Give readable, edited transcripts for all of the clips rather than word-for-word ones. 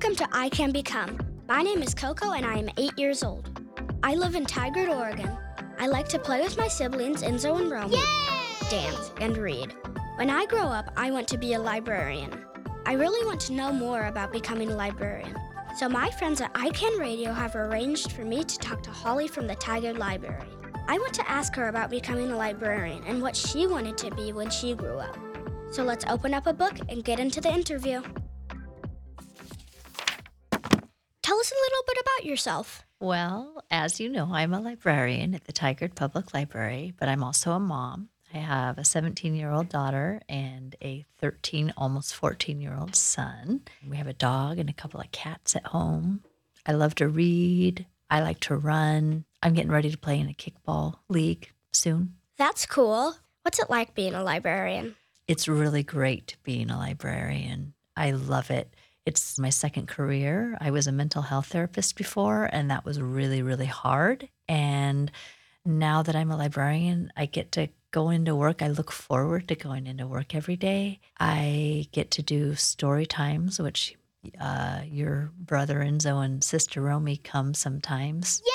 Welcome to I Can Become. My name is Coco and I am 8 years old. I live in Tigard, Oregon. I like to play with my siblings Enzo and Romy, dance, and read. When I grow up, I want to be a librarian. I really want to know more about becoming a librarian. So my friends at iCan Radio have arranged for me to talk to Holly from the Tigard Library. I want to ask her about becoming a librarian and what she wanted to be when she grew up. So let's open up a book and get into the interview. Tell us a little bit about yourself. Well, as you know, I'm a librarian at the Tigard Public Library, but I'm also a mom. I have a 17-year-old daughter and a 13, almost 14-year-old son. We have a dog and a couple of cats at home. I love to read. I like to run. I'm getting ready to play in a kickball league soon. That's cool. What's it like being a librarian? It's really great being a librarian. I love it. It's my second career. I was a mental health therapist before, and that was really, really hard. And now that I'm a librarian, I get to go into work. I look forward to going into work every day. I get to do story times, which your brother Enzo and sister Romy come sometimes. Yay!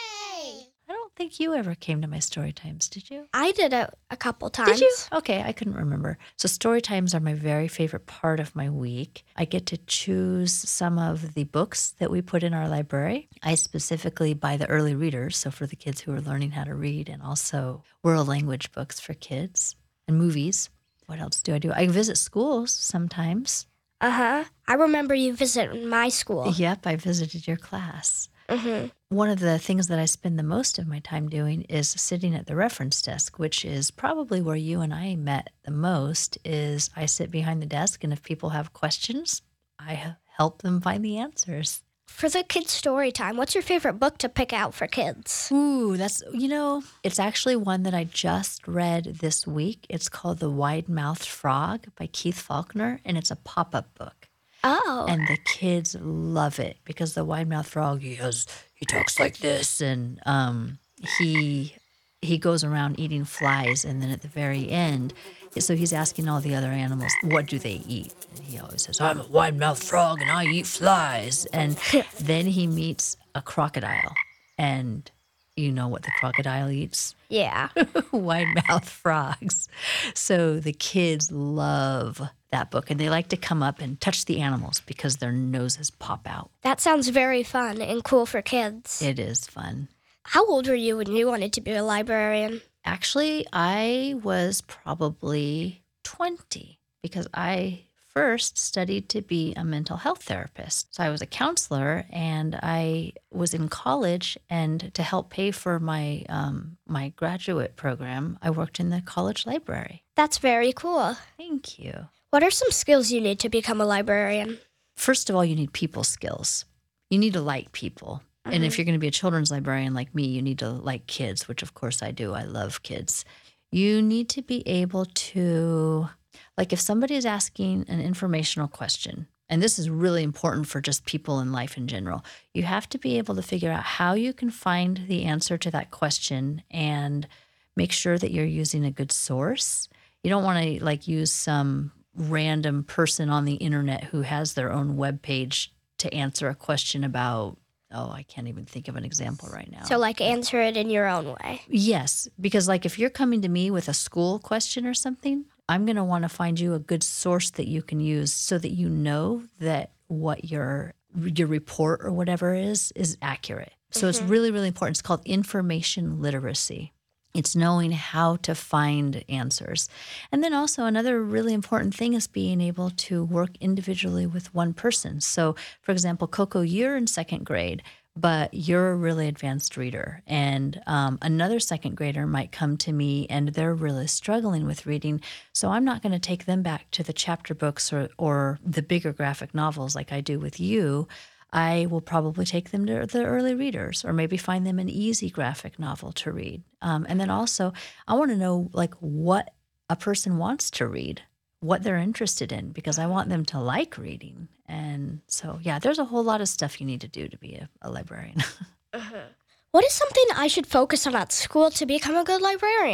I don't think you ever came to my story times, did you? I did it a couple times. Did you? Okay, I couldn't remember. So story times are my very favorite part of my week. I get to choose some of the books that we put in our library. I specifically buy the early readers, so for the kids who are learning how to read, and also world language books for kids and movies. What else do? I visit schools sometimes. I remember you visited my school. Yep, I visited your class. Mm-hmm. One of the things that I spend the most of my time doing is sitting at the reference desk, which is probably where you and I met the most. Is I sit behind the desk, and if people have questions, I help them find the answers. For the kids' story time, what's your favorite book to pick out for kids? Ooh, it's actually one that I just read this week. It's called The Wide-Mouthed Frog by Keith Faulkner, and it's a pop-up book. Oh. And the kids love it because the wide-mouthed frog, he talks like this, and he goes around eating flies, and then at the very end, so he's asking all the other animals, what do they eat? And he always says, I'm a wide-mouthed frog, and I eat flies. And then he meets a crocodile, and you know what the crocodile eats? Yeah. Wide-mouthed frogs. So the kids love that book, and they like to come up and touch the animals because their noses pop out. That sounds very fun and cool for kids. It is fun. How old were you when you wanted to be a librarian? Actually, I was probably 20 because I first studied to be a mental health therapist. So I was a counselor, and I was in college, and to help pay for my my graduate program, I worked in the college library. That's very cool. Thank you. What are some skills you need to become a librarian? First of all, you need people skills. You need to like people. And if you're going to be a children's librarian like me, you need to like kids, which of course I do. I love kids. You need to be able to, like if somebody is asking an informational question, and this is really important for just people in life in general, you have to be able to figure out how you can find the answer to that question and make sure that you're using a good source. You don't want to use some random person on the internet who has their own web page to answer a question about, I can't even think of an example right now. So answer it in your own way. Yes, because if you're coming to me with a school question or something, I'm going to want to find you a good source that you can use so that you know that what your report or whatever is accurate. So it's really, really important. It's called information literacy. It's knowing how to find answers. And then also another really important thing is being able to work individually with one person. So, for example, Coco, you're in second grade, but you're a really advanced reader. And another second grader might come to me and they're really struggling with reading. So I'm not going to take them back to the chapter books or the bigger graphic novels like I do with you. I will probably take them to the early readers or maybe find them an easy graphic novel to read. And then also, I want to know what a person wants to read, what they're interested in, because I want them to like reading. And so, yeah, there's a whole lot of stuff you need to do to be a librarian. What is something I should focus on at school to become a good librarian?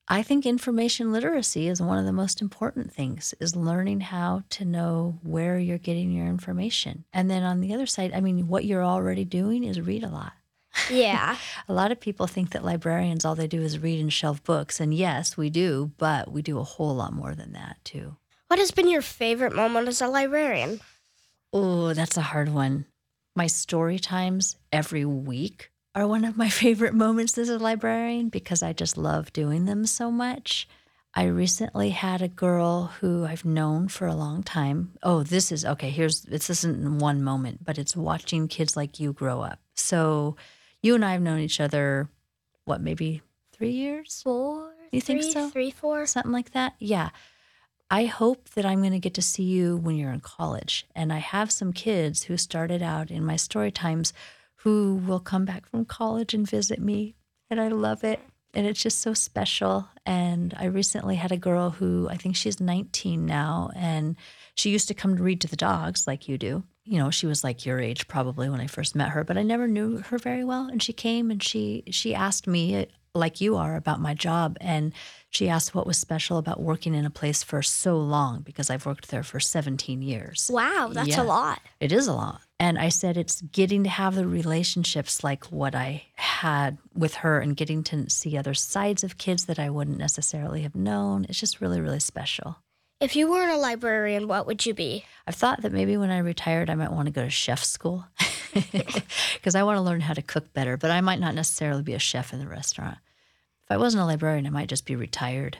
I think information literacy is one of the most important things, is learning how to know where you're getting your information. And then on the other side, I mean, what you're already doing is read a lot. Yeah. A lot of people think that librarians, all they do is read and shelve books. And yes, we do, but we do a whole lot more than that too. What has been your favorite moment as a librarian? Oh, that's a hard one. My story times every week are one of my favorite moments as a librarian because I just love doing them so much. I recently had a girl who I've known for a long time. Oh, this isn't one moment, but it's watching kids like you grow up. So you and I have known each other, what, maybe 3 years? 4? You think so? 3, 4? Something like that? Yeah. I hope that I'm going to get to see you when you're in college. And I have some kids who started out in my story times who will come back from college and visit me. And I love it. And it's just so special. And I recently had a girl who, I think she's 19 now, and she used to come to read to the dogs like you do. You know, she was like your age probably when I first met her, but I never knew her very well. And she came and she asked me, like you are, about my job. And she asked what was special about working in a place for so long, because I've worked there for 17 years. Wow, that's Yeah. a lot. It is a lot. And I said it's getting to have the relationships like what I had with her and getting to see other sides of kids that I wouldn't necessarily have known. It's just really, really special. If you weren't a librarian, what would you be? I've thought that maybe when I retired, I might want to go to chef school because I want to learn how to cook better, but I might not necessarily be a chef in the restaurant. If I wasn't a librarian, I might just be retired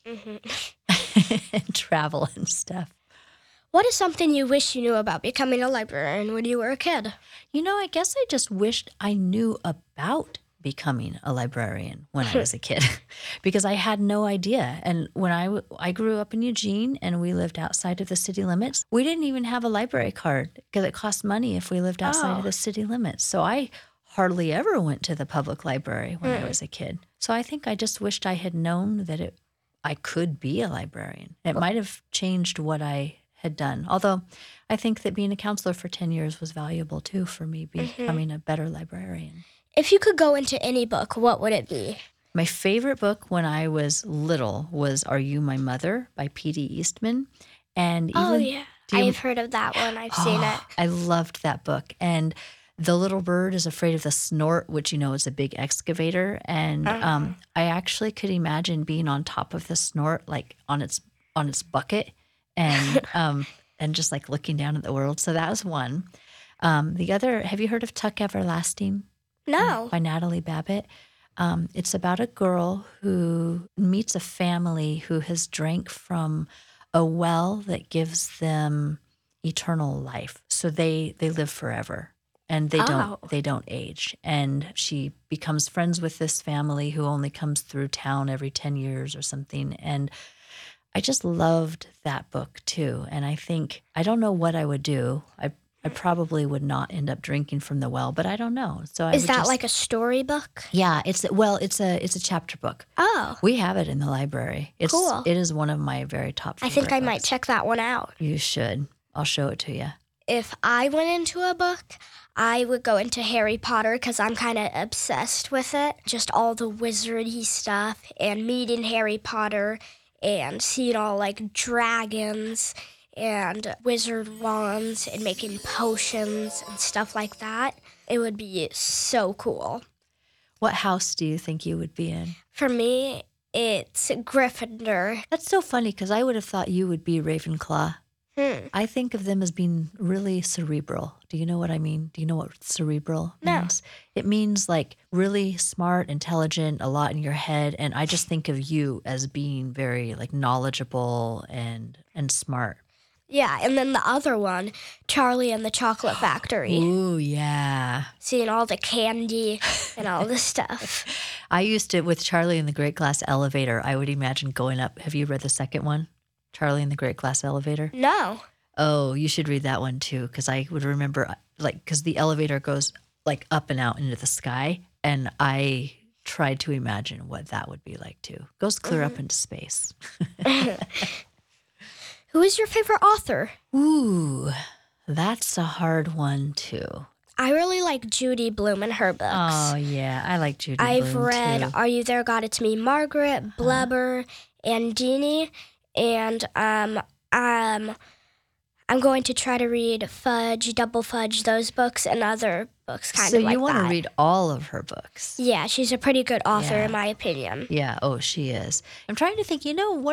and travel and stuff. What is something you wish you knew about becoming a librarian when you were a kid? You know, I guess I just wished I knew about becoming a librarian when I was a kid because I had no idea. And when I grew up in Eugene and we lived outside of the city limits, we didn't even have a library card because it cost money if we lived outside of the city limits. So I hardly ever went to the public library when I was a kid. So I think I just wished I had known that I could be a librarian. It might have changed what I had done. Although I think that being a counselor for 10 years was valuable too for me becoming a better librarian. If you could go into any book, what would it be? My favorite book when I was little was Are You My Mother by P.D. Eastman. And even, I've heard of that one. I've seen it. I loved that book. And The Little Bird is Afraid of the Snort, which, you know, is a big excavator. And I actually could imagine being on top of the snort, like on its bucket, and just like looking down at the world. So that was one. The other, have you heard of Tuck Everlasting? No. By Natalie Babbitt. It's about a girl who meets a family who has drank from a well that gives them eternal life. So they live forever and they don't age. And she becomes friends with this family who only comes through town every 10 years or something. And I just loved that book too. And I think, I don't know what I would do. I probably would not end up drinking from the well, but I don't know. So Is that like a storybook? Yeah, it's a chapter book. Oh. We have it in the library. Cool. It is one of my very top favorite I think I books. might check that one out. You should. I'll show it to you. If I went into a book, I would go into Harry Potter because I'm kind of obsessed with it. Just all the wizardy stuff and meeting Harry Potter and seeing all like dragons and wizard wands and making potions and stuff like that. It would be so cool. What house do you think you would be in? For me, it's Gryffindor. That's so funny because I would have thought you would be Ravenclaw. I think of them as being really cerebral. Do you know what I mean? Do you know what cerebral means? It means like really smart, intelligent, a lot in your head. And I just think of you as being very like knowledgeable and smart. Yeah, and then the other one, Charlie and the Chocolate Factory. Ooh, yeah. Seeing all the candy and all the stuff. I used to, with Charlie and the Great Glass Elevator, I would imagine going up. Have you read the second one? Charlie and the Great Glass Elevator? No. Oh, you should read that one too, because I would remember, like, because the elevator goes like up and out into the sky, and I tried to imagine what that would be like too. Goes clear up into space. Who is your favorite author? Ooh, that's a hard one too. I really like Judy Blume and her books. Oh, yeah. I like Judy I've Blume, read too. Are You There, God? It's Me, Margaret, Blubber, and Deanie. And I'm going to try to read Fudge, Double Fudge, those books, and other books kind So of like that. you want to read all of her books? Yeah, she's a pretty good author Yeah. in my opinion. Yeah. Oh, she is. I'm trying to think.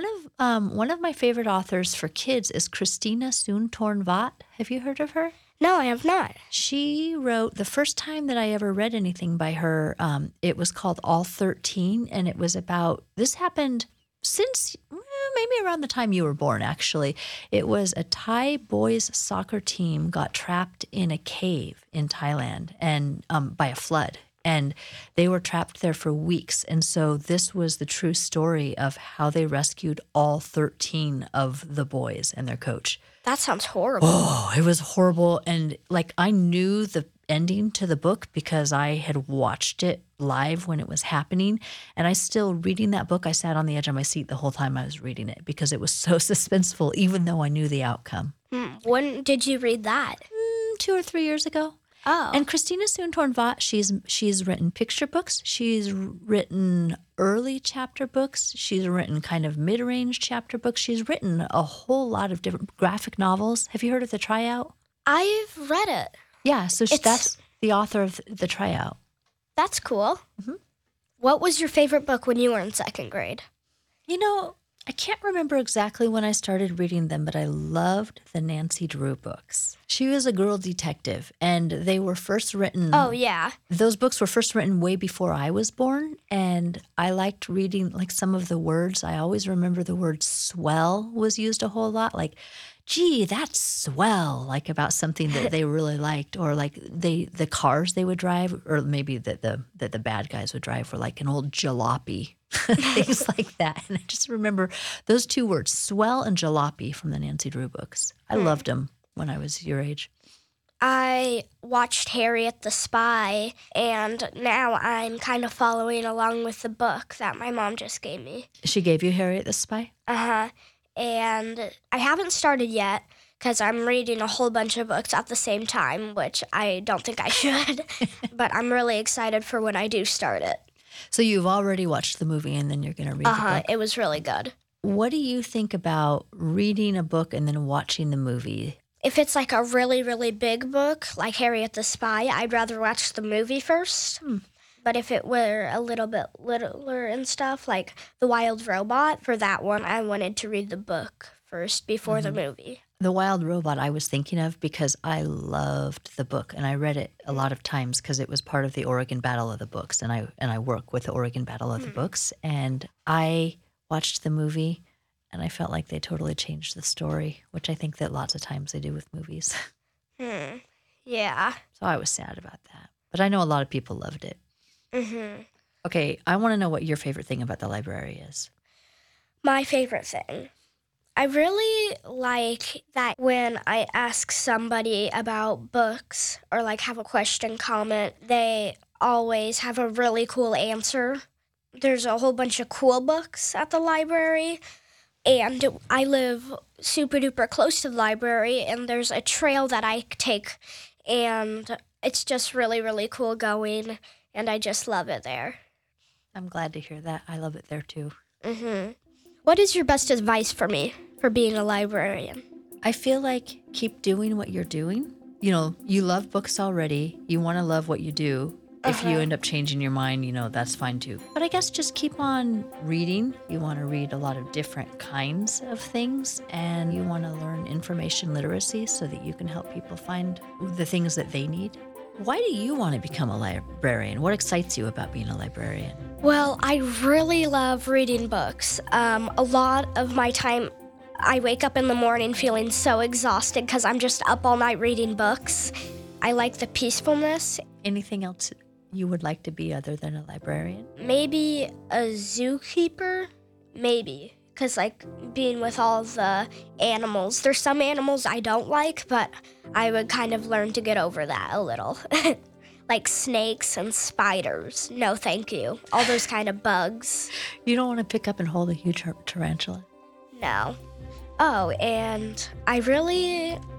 One of my favorite authors for kids is Christina Soontorn Vatt. Have you heard of her? No, I have not. She wrote the first time that I ever read anything by her. It was called All 13, and it was about this happened since maybe around the time you were born, actually. It was a Thai boys soccer team got trapped in a cave in Thailand and by a flood. And they were trapped there for weeks. And so this was the true story of how they rescued all 13 of the boys and their coach. That sounds horrible. Oh, it was horrible. And like I knew the ending to the book because I had watched it live when it was happening. And I still, reading that book, I sat on the edge of my seat the whole time I was reading it because it was so suspenseful, even though I knew the outcome. When did you read that? 2 or 3 years ago. Oh. And Christina Soontorn Vatt, she's written picture books. She's written early chapter books. She's written kind of mid-range chapter books. She's written a whole lot of different graphic novels. Have you heard of The Tryout? I've read it. Yeah, so that's the author of The Tryout. That's cool. What was your favorite book when you were in second grade? You know, I can't remember exactly when I started reading them, but I loved the Nancy Drew books. She was a girl detective, and they were first written... Oh, yeah. Those books were first written way before I was born, and I liked reading like some of the words. I always remember the word swell was used a whole lot, like, gee, that's swell, like about something that they really liked, or like the cars they would drive, or maybe that the bad guys would drive were like an old jalopy, things like that. And I just remember those two words, swell and jalopy, from the Nancy Drew books. I loved them when I was your age. I watched Harriet the Spy, and now I'm kind of following along with the book that my mom just gave me. She gave you Harriet the Spy? Uh-huh. And I haven't started yet because I'm reading a whole bunch of books at the same time, which I don't think I should. But I'm really excited for when I do start it. So you've already watched the movie and then you're going to read the book? It was really good. What do you think about reading a book and then watching the movie? If it's like a really, really big book, like Harriet the Spy, I'd rather watch the movie first. But if it were a little bit littler and stuff, like The Wild Robot, for that one, I wanted to read the book first before the movie. The Wild Robot I was thinking of because I loved the book, and I read it a lot of times because it was part of the Oregon Battle of the Books, and I work with the Oregon Battle of the Books, and I watched the movie, and I felt like they totally changed the story, which I think that lots of times they do with movies. Yeah. So I was sad about that. But I know a lot of people loved it. Okay, I want to know what your favorite thing about the library is. My favorite thing. I really like that when I ask somebody about books or like have a question, comment, they always have a really cool answer. There's a whole bunch of cool books at the library, and I live super duper close to the library, and there's a trail that I take, and it's just really, really cool going, and I just love it there. I'm glad to hear that. I love it there too. What is your best advice for me for being a librarian? I feel like keep doing what you're doing. You know, you love books already. You want to love what you do. If you end up changing your mind, you know, that's fine too. But I guess just keep on reading. You want to read a lot of different kinds of things, and you want to learn information literacy so that you can help people find the things that they need. Why do you want to become a librarian? What excites you about being a librarian? Well, I really love reading books. A lot of my time, I wake up in the morning feeling so exhausted because I'm just up all night reading books. I like the peacefulness. Anything else you would like to be other than a librarian? Maybe a zookeeper? Maybe. Because, like, being with all the animals, there's some animals I don't like, but I would kind of learn to get over that a little. Like snakes and spiders. No, thank you. All those kind of bugs. You don't want to pick up and hold a huge tarantula? No. Oh, and I really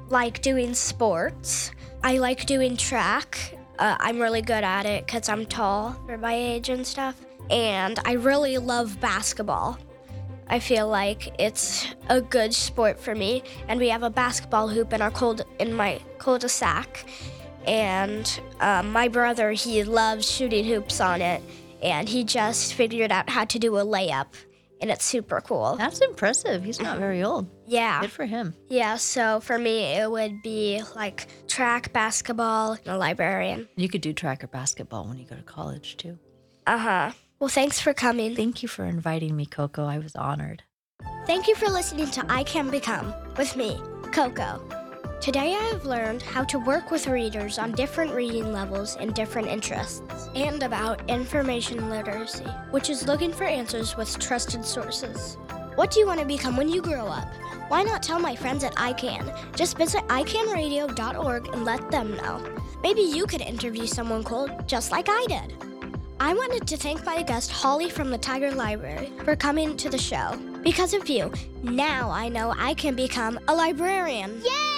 like doing sports. I like doing track. I'm really good at it because I'm tall for my age and stuff. And I really love basketball. I feel like it's a good sport for me. And we have a basketball hoop in my cul-de-sac. And my brother, he loves shooting hoops on it. And he just figured out how to do a layup. And it's super cool. That's impressive. He's not very old. Yeah. Good for him. Yeah, so for me, it would be like track, basketball, and a librarian. You could do track or basketball when you go to college, too. Uh-huh. Well, thanks for coming. Thank you for inviting me, Coco. I was honored. Thank you for listening to I Can Become with me, Coco. Today I have learned how to work with readers on different reading levels and different interests, and about information literacy, which is looking for answers with trusted sources. What do you want to become when you grow up? Why not tell my friends at iCan? Just visit icanradio.org and let them know. Maybe you could interview someone cool just like I did. I wanted to thank my guest Holly from the Tiger Library for coming to the show. Because of you, now I know I can become a librarian. Yay!